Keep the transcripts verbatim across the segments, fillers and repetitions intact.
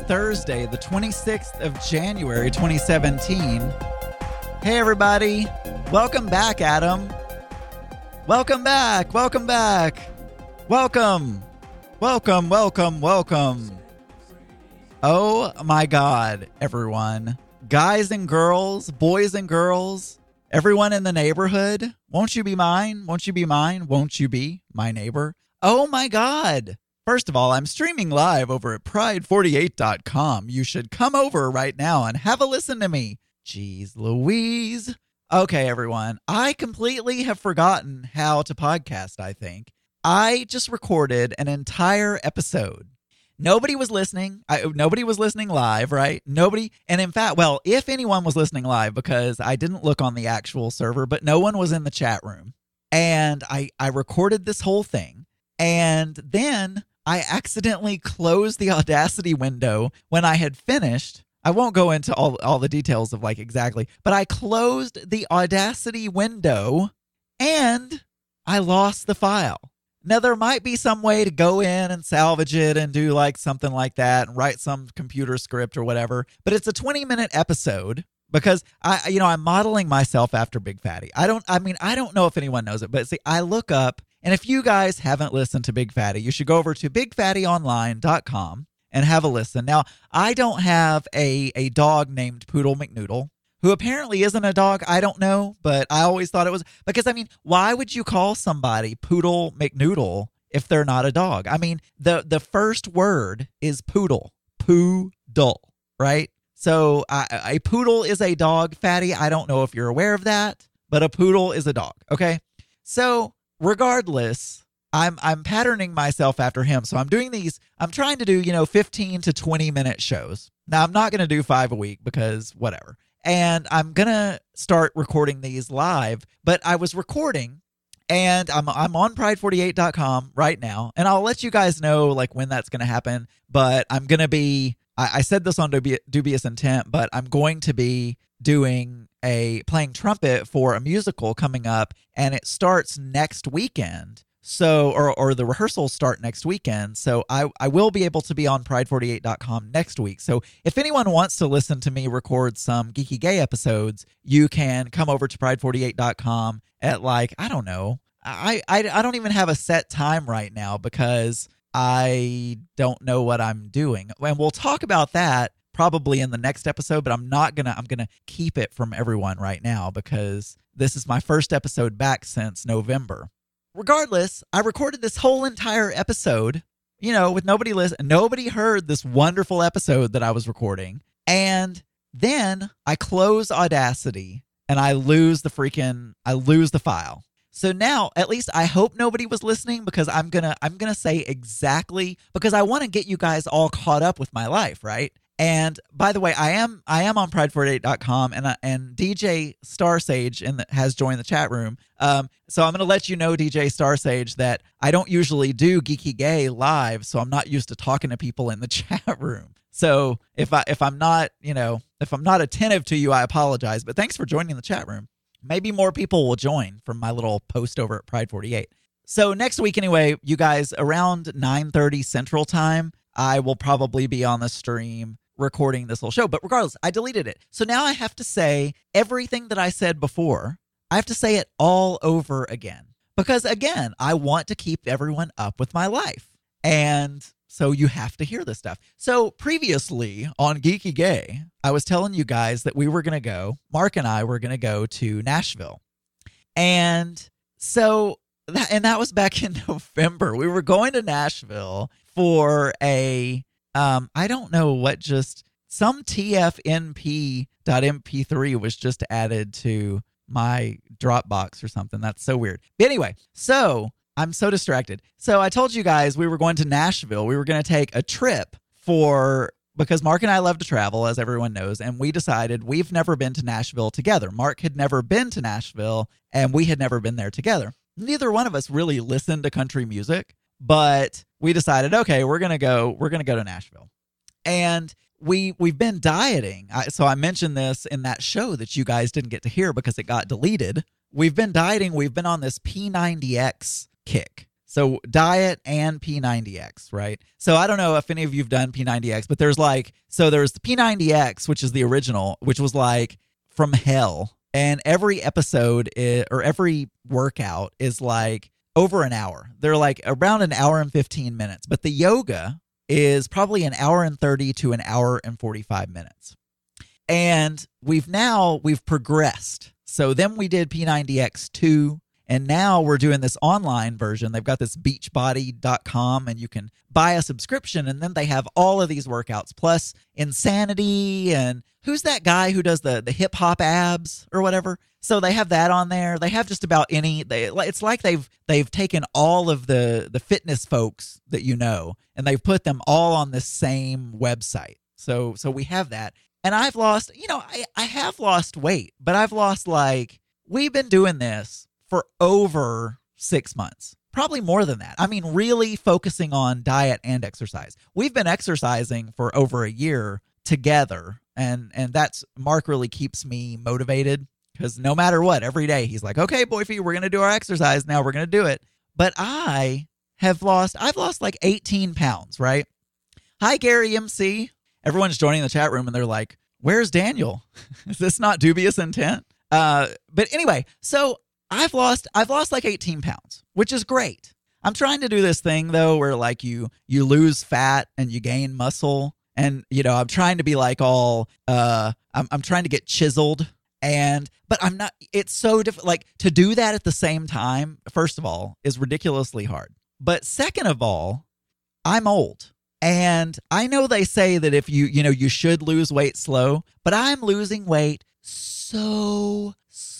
Thursday, the twenty-sixth of January, twenty seventeen. Hey, everybody. Welcome back, Adam. Welcome back. Welcome back. Welcome. Welcome, welcome, welcome. Oh, my God, everyone. Guys and girls, boys and girls, everyone in the neighborhood. Won't you be mine? Won't you be mine? Won't you be my neighbor? Oh, my God. First of all, I'm streaming live over at pride forty-eight dot com. You should come over right now and have a listen to me. Jeez Louise. Okay, everyone. I completely have forgotten how to podcast, I think. I just recorded an entire episode. Nobody was listening. I, nobody was listening live, right? Nobody. And in fact, well, if anyone was listening live, because I didn't look on the actual server, but no one was in the chat room. And I, I recorded this whole thing. And then I accidentally closed the Audacity window when I had finished. I won't go into all, all the details of like exactly, but I closed the Audacity window and I lost the file. Now, there might be some way to go in and salvage it and do like something like that and write some computer script or whatever, but it's a twenty minute episode because I, you know, I'm modeling myself after Big Fatty. I don't, I mean, I don't know if anyone knows it, but see, I look up. And if you guys haven't listened to Big Fatty, you should go over to big fatty online dot com and have a listen. Now, I don't have a, a dog named Poodle McNoodle, who apparently isn't a dog. I don't know, but I always thought it was. Because, I mean, why would you call somebody Poodle McNoodle if they're not a dog? I mean, the, the first word is poodle. Poodle, right? So uh, a poodle is a dog, Fatty. I don't know if you're aware of that, but a poodle is a dog, okay? So regardless, I'm I'm patterning myself after him. So I'm doing these, I'm trying to do, you know, fifteen to twenty minute shows. Now, I'm not going to do five a week because whatever. And I'm going to start recording these live, but I was recording and I'm I'm on pride forty-eight dot com right now. And I'll let you guys know like when that's going to happen. But I'm going to be, I, I said this on Dubi- Dubious Intent, but I'm going to be doing a playing trumpet for a musical coming up, and it starts next weekend. So, or or the rehearsals start next weekend. So I, I will be able to be on pride forty-eight dot com next week. So if anyone wants to listen to me record some Geeky Gay episodes, you can come over to pride forty-eight dot com at like, I don't know. I, I, I don't even have a set time right now because I don't know what I'm doing. And we'll talk about that probably in the next episode, but I'm not gonna, I'm gonna keep it from everyone right now because this is my first episode back since November. Regardless, I recorded this whole entire episode, you know, with nobody listen, nobody heard this wonderful episode that I was recording. And then I close Audacity and I lose the freaking, I lose the file. So now, at least I hope nobody was listening because I'm gonna, I'm gonna say exactly, because I want to get you guys all caught up with my life, right? And by the way, I am I am on pride forty-eight dot com, and uh, and D J Starsage in the, has joined the chat room. Um, so I'm going to let you know, D J Starsage, that I don't usually do Geeky Gay live, so I'm not used to talking to people in the chat room. So if I if I'm not you know if I'm not attentive to you, I apologize. But thanks for joining the chat room. Maybe more people will join from my little post over at Pride forty-eight. So next week, anyway, you guys, around nine thirty Central Time, I will probably be on the stream recording this whole show. But regardless, I deleted it. So now I have to say everything that I said before. I have to say it all over again. Because again, I want to keep everyone up with my life. And so you have to hear this stuff. So previously on Geeky Gay, I was telling you guys that we were going to go, Mark and I were going to go to Nashville. And so, that, and that was back in November. We were going to Nashville for a Um, I don't know what just some T F N P dot M P three was just added to my Dropbox or something. That's so weird. But anyway, so I'm so distracted. So I told you guys we were going to Nashville. We were going to take a trip for, because Mark and I love to travel, as everyone knows, and we decided we've never been to Nashville together. Mark had never been to Nashville, and we had never been there together. Neither one of us really listened to country music. But we decided, okay, we're gonna go. We're gonna go to Nashville, and we we've been dieting. I, so I mentioned this in that show that you guys didn't get to hear because it got deleted. We've been dieting. We've been on this P ninety X kick. So diet and P ninety X, right? So I don't know if any of you've done P ninety X, but there's like, so there's the P ninety X, which is the original, which was like from hell. And every episode is, or every workout is like over an hour. They're like around an hour and fifteen minutes. But the yoga is probably an hour and thirty to an hour and forty-five minutes. And we've now, we've progressed. So then we did P ninety X two. And now we're doing this online version. They've got this beachbody dot com, and you can buy a subscription, and then they have all of these workouts, plus Insanity, and who's that guy who does the, the hip-hop abs or whatever? So they have that on there. They have just about any, they, it's like they've they've taken all of the, the fitness folks that you know, and they've put them all on this same website. So so we have that. And I've lost, you know, I, I have lost weight, but I've lost like, we've been doing this for over six months, probably more than that. I mean, really focusing on diet and exercise. We've been exercising for over a year together, and and that's, Mark really keeps me motivated, because no matter what, every day he's like, okay, boyfie, we're going to do our exercise now. We're going to do it. But I have lost, I've lost like eighteen pounds, right? Hi, Gary M C. Everyone's joining the chat room and they're like, where's Daniel? Is this not dubious intent? Uh, but anyway, so I've lost I've lost like eighteen pounds, which is great. I'm trying to do this thing though where like you you lose fat and you gain muscle, and you know, I'm trying to be like all uh I'm I'm trying to get chiseled, and but I'm not, it's so difficult, like to do that at the same time, first of all, is ridiculously hard. But second of all, I'm old. And I know they say that if you, you know, you should lose weight slow, but I'm losing weight so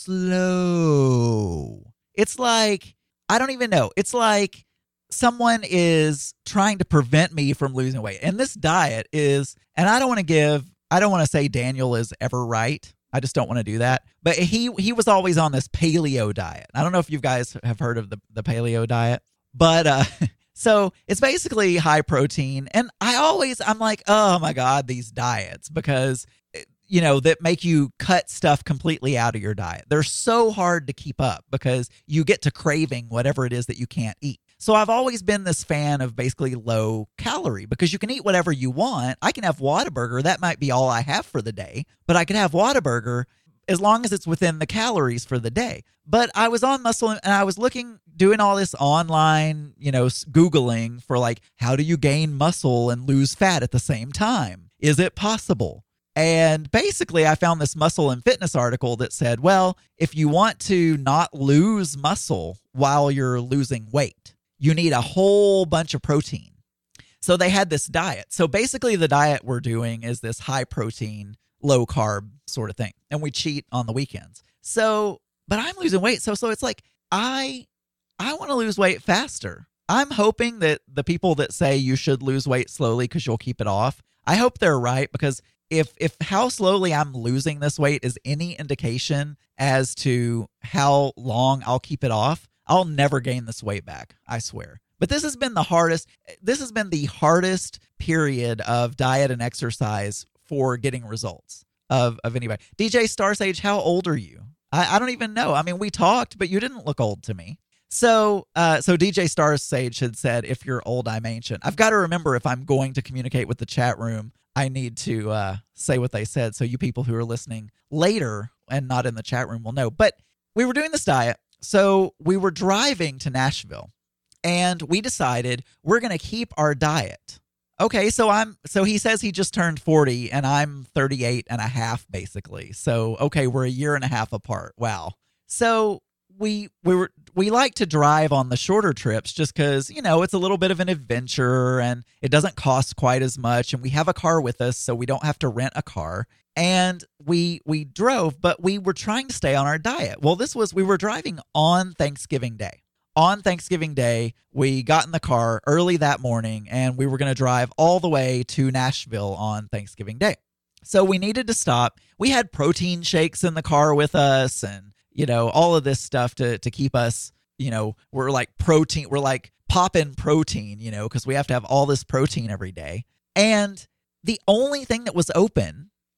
slow. It's like, I don't even know. It's like someone is trying to prevent me from losing weight. And this diet is, and I don't want to give, I don't want to say Daniel is ever right. I just don't want to do that. But he he was always on this paleo diet. I don't know if you guys have heard of the, the paleo diet, but uh so it's basically high protein. And I always, I'm like, oh my God, these diets, because, you know, that make you cut stuff completely out of your diet. They're so hard to keep up because you get to craving whatever it is that you can't eat. So I've always been this fan of basically low calorie, because you can eat whatever you want. I can have Whataburger. That might be all I have for the day, but I could have Whataburger as long as it's within the calories for the day. But I was on Muscle, and I was looking, doing all this online, you know, Googling for like, how do you gain muscle and lose fat at the same time? Is it possible? And basically I found this Muscle and Fitness article that said, well, if you want to not lose muscle while you're losing weight, you need a whole bunch of protein. So they had this diet. So basically the diet we're doing is this high protein, low carb sort of thing. And we cheat on the weekends. So, but I'm losing weight. So, so it's like, I, I want to lose weight faster. I'm hoping that the people that say you should lose weight slowly because you'll keep it off, I hope they're right, because if, if how slowly I'm losing this weight is any indication as to how long I'll keep it off, I'll never gain this weight back. I swear. But this has been the hardest, this has been the hardest period of diet and exercise for getting results of, of anybody. D J Star Sage, how old are you? I, I don't even know. I mean, we talked, but you didn't look old to me. So uh, so D J Star Sage had said, if you're old, I'm ancient. I've got to remember, if I'm going to communicate with the chat room, I need to uh, say what they said, so you people who are listening later and not in the chat room will know. But we were doing this diet. So we were driving to Nashville, and we decided we're going to keep our diet. Okay, so I'm so he says he just turned forty, and I'm thirty-eight and a half, basically. So, okay, we're a year and a half apart. Wow. So we we were we like to drive on the shorter trips just because, you know, it's a little bit of an adventure and it doesn't cost quite as much, and we have a car with us, so we don't have to rent a car. And we we drove, but we were trying to stay on our diet. Well, this was we were driving on Thanksgiving Day. On Thanksgiving Day, we got in the car early that morning, and we were going to drive all the way to Nashville on Thanksgiving Day. So we needed to stop. We had protein shakes in the car with us, and, you know, all of this stuff to to keep us, you know, we're like protein, we're like popping protein, you know, because we have to have all this protein every day. And the only thing that was open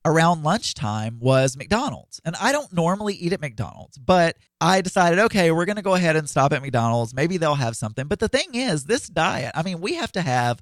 around lunchtime was McDonald's. And I don't normally eat at McDonald's, but I decided, okay, we're going to go ahead and stop at McDonald's. Maybe they'll have something. But the thing is, this diet, I mean, we have to have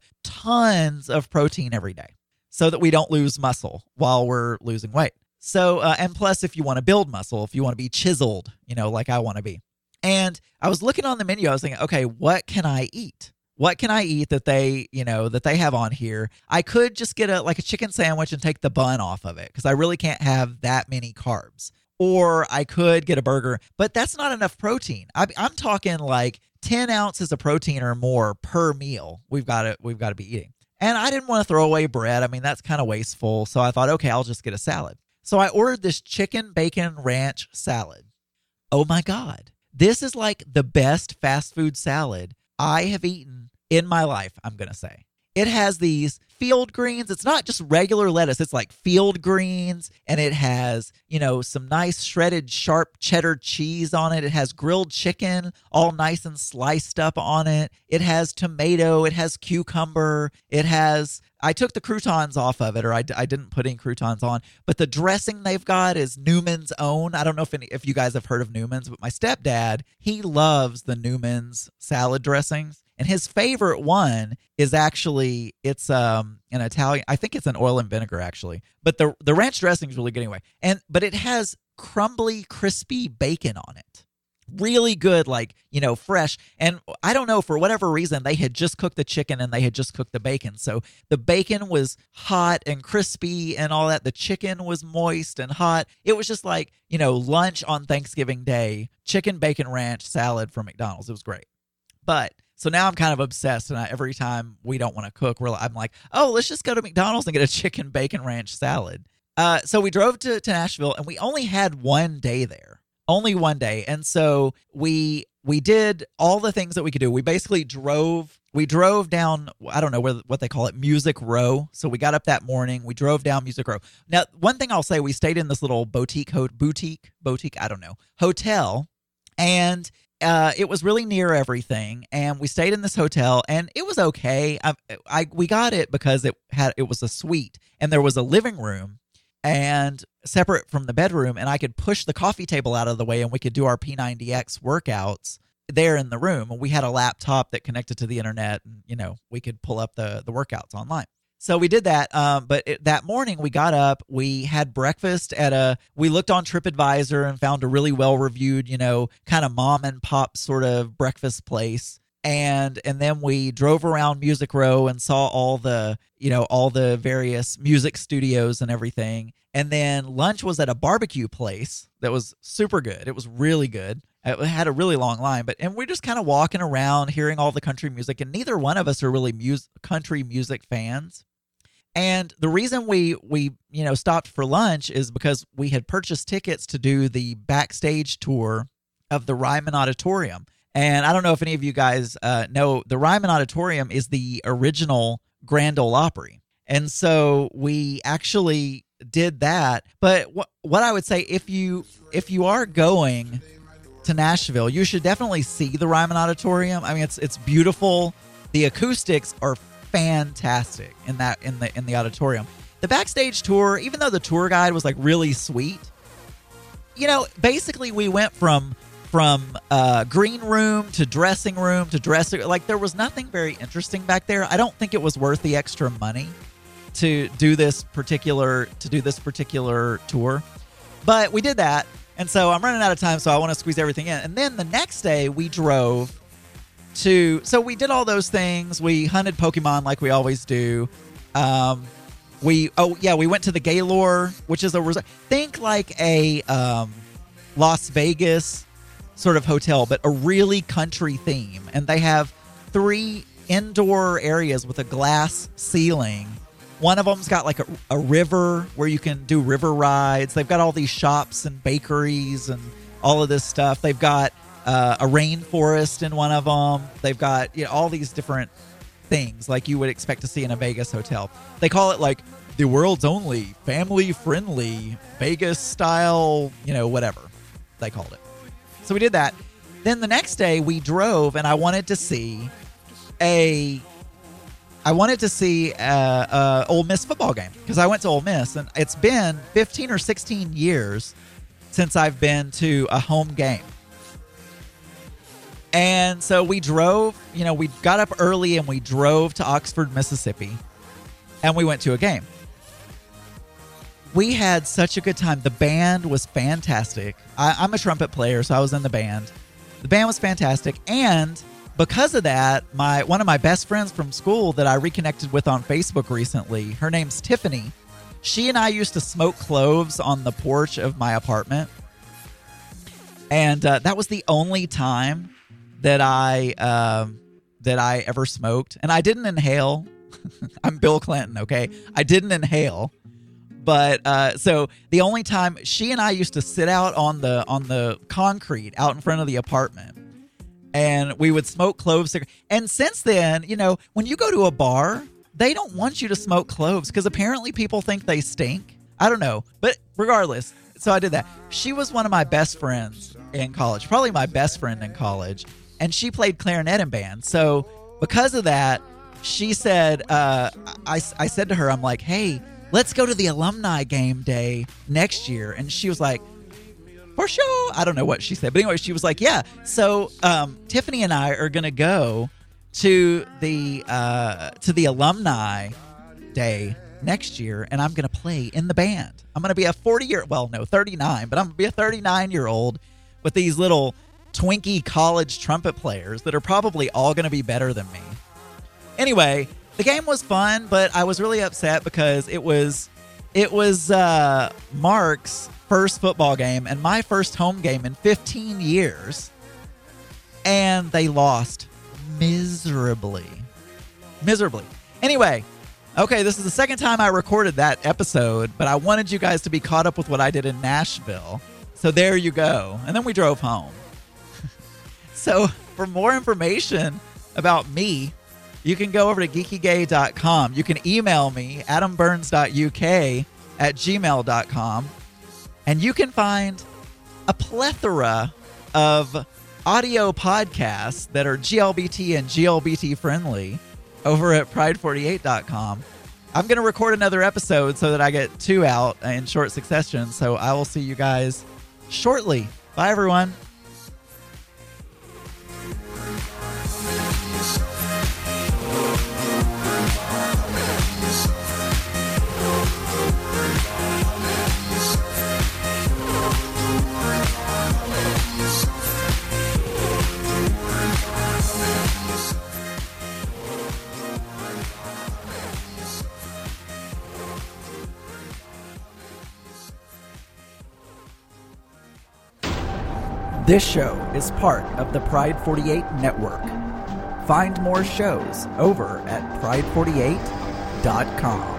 tons of protein every day so that we don't lose muscle while we're losing weight. So, uh, and plus, if you want to build muscle, if you want to be chiseled, you know, like I want to be. And I was looking on the menu, I was thinking, okay, what can I eat? What can I eat that they, you know, that they have on here? I could just get a like a chicken sandwich and take the bun off of it because I really can't have that many carbs. Or I could get a burger, but that's not enough protein. I, I'm talking like ten ounces of protein or more per meal. We've got to we've got to be eating. And I didn't want to throw away bread. I mean, that's kind of wasteful. So I thought, okay, I'll just get a salad. So I ordered this chicken bacon ranch salad. Oh my God. This is like the best fast food salad I have eaten in my life, I'm going to say. It has these field greens. It's not just regular lettuce. It's like field greens, and it has, you know, some nice shredded sharp cheddar cheese on it. It has grilled chicken all nice and sliced up on it. It has tomato. It has cucumber. It has, I took the croutons off of it, or I, I didn't put any croutons on, but the dressing they've got is Newman's Own. I don't know if any, if you guys have heard of Newman's, but my stepdad, he loves the Newman's salad dressings. And his favorite one is actually, it's um an Italian, I think it's an oil and vinegar actually. But the the ranch dressing is really good anyway. And but it has crumbly, crispy bacon on it. Really good, like, you know, fresh. And I don't know, for whatever reason, they had just cooked the chicken and they had just cooked the bacon. So the bacon was hot and crispy and all that. The chicken was moist and hot. It was just like, you know, lunch on Thanksgiving Day, chicken bacon ranch salad from McDonald's. It was great. But so now I'm kind of obsessed, and I, every time we don't want to cook, we're, I'm like, oh, let's just go to McDonald's and get a chicken bacon ranch salad. Uh, so we drove to, to Nashville, and we only had one day there, only one day. And so we we did all the things that we could do. We basically drove, we drove down, I don't know where, what they call it, Music Row. So we got up that morning, we drove down Music Row. Now, one thing I'll say, we stayed in this little boutique, boutique, boutique, I don't know, hotel, and Uh, it was really near everything, and we stayed in this hotel, and it was okay. I, I we got it because it had it was a suite, and there was a living room, and separate from the bedroom, and I could push the coffee table out of the way, and we could do our P ninety X workouts there in the room. And we had a laptop that connected to the internet, and you know we could pull up the the workouts online. So we did that, um, but it, that morning we got up, we had breakfast at a, we looked on TripAdvisor and found a really well-reviewed, you know, kind of mom and pop sort of breakfast place. And and then we drove around Music Row and saw all the, you know, all the various music studios and everything. And then lunch was at a barbecue place that was super good. It was really good. It had a really long line, but and we're just kind of walking around hearing all the country music, and neither one of us are really mus- country music fans. And the reason we, we, you know, stopped for lunch is because we had purchased tickets to do the backstage tour of the Ryman Auditorium. And I don't know if any of you guys uh, know, the Ryman Auditorium is the original Grand Ole Opry. And so we actually did that. But wh- what I would say, if you if you are going to Nashville, you should definitely see the Ryman Auditorium. I mean, it's it's beautiful. The acoustics are fantastic in that in the in the auditorium. The backstage tour, even though the tour guide was like really sweet, you know, basically we went from from uh, green room to dressing room to dressing. Like there was nothing very interesting back there. I don't think it was worth the extra money to do this particular to do this particular tour, but we did that. And so I'm running out of time, so I want to squeeze everything in. And then the next day we drove to, so we did all those things. We hunted Pokemon like we always do. Um, we, oh yeah, we went to the Gaylord, which is a resort. Think like a um, Las Vegas sort of hotel, but a really country theme. And they have three indoor areas with a glass ceiling. One of them's got like a, a river where you can do river rides. They've got all these shops and bakeries and all of this stuff. They've got uh, a rainforest in one of them. They've got, you know, all these different things like you would expect to see in a Vegas hotel. They call it like the world's only family-friendly Vegas style, you know, whatever they called it. So we did that. Then the next day we drove, and I wanted to see a... I wanted to see a, a Ole Miss football game because I went to Ole Miss, and it's been fifteen or sixteen years since I've been to a home game. And so we drove, you know, we got up early and we drove to Oxford, Mississippi, and we went to a game. We had such a good time. The band was fantastic. I, I'm a trumpet player, so I was in the band. The band was fantastic, and because of that, my one of my best friends from school that I reconnected with on Facebook recently, her name's Tiffany. She and I used to smoke cloves on the porch of my apartment, and uh, that was the only time that I um, that I ever smoked. And I didn't inhale. I'm Bill Clinton, okay? I didn't inhale. But uh, so the only time she and I used to sit out on the on the concrete out in front of the apartment, and we would smoke cloves. And since then, you know, when you go to a bar, they don't want you to smoke cloves because apparently people think they stink. I don't know. But regardless, so I did that. She was one of my best friends in college, probably my best friend in college. And she played clarinet in band. So because of that, she said, uh, I, I said to her, I'm like, hey, let's go to the alumni game day next year. And she was like, for sure. I don't know what she said. But anyway, she was like, yeah. So um, Tiffany and I are going to go to the uh, to the alumni day next year. And I'm going to play in the band. I'm going to be a forty-year, well, no, thirty-nine. But I'm going to be a thirty-nine-year-old with these little Twinkie college trumpet players that are probably all going to be better than me. Anyway, the game was fun, but I was really upset because it was it was uh, Mark's first football game and my first home game in fifteen years, and they lost miserably. Miserably. Anyway, okay, this is the second time I recorded that episode, but I wanted you guys to be caught up with what I did in Nashville. So there you go. And then we drove home. So for more information about me, you can go over to geeky gay dot com. You can email me, adam burns dot u k at gmail dot com. And you can find a plethora of audio podcasts that are G L B T and G L B T friendly over at pride forty-eight dot com. I'm going to record another episode so that I get two out in short succession. So I will see you guys shortly. Bye, everyone. This show is part of the Pride forty-eight Network. Find more shows over at pride forty-eight dot com.